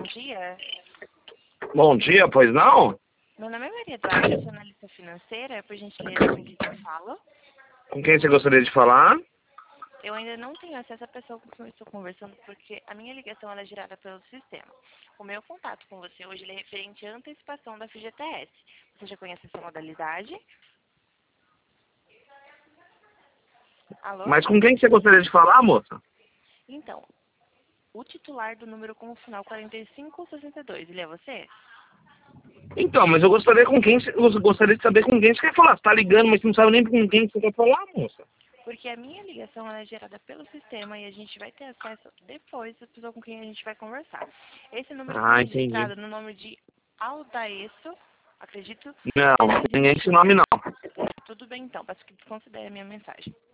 dia. Bom dia, pois não? Meu nome é Maria Eduarda, eu sou analista financeira. Por gentileza, com quem eu falo? Com quem você gostaria de falar? Eu ainda não tenho acesso à pessoa com quem eu estou conversando, porque a minha ligação ela é gerada pelo sistema. O meu contato com você hoje ele é referente à antecipação da FGTS. Você já conhece essa modalidade? Alô? Mas com quem que você gostaria de falar, moça? Então, o titular do número com o final 4562, ele é você? Então, mas eu gostaria eu gostaria de saber com quem você quer falar. Você tá ligando, mas você não sabe nem com quem você quer falar, moça. Porque a minha ligação ela é gerada pelo sistema e a gente vai ter acesso depois da pessoa com quem a gente vai conversar. Esse número foi Ah, entendi. registrado no nome de Aldaesso, acredito, Não, não tem ninguém com esse 321. nome não. Tudo bem então, peço que considere a minha mensagem.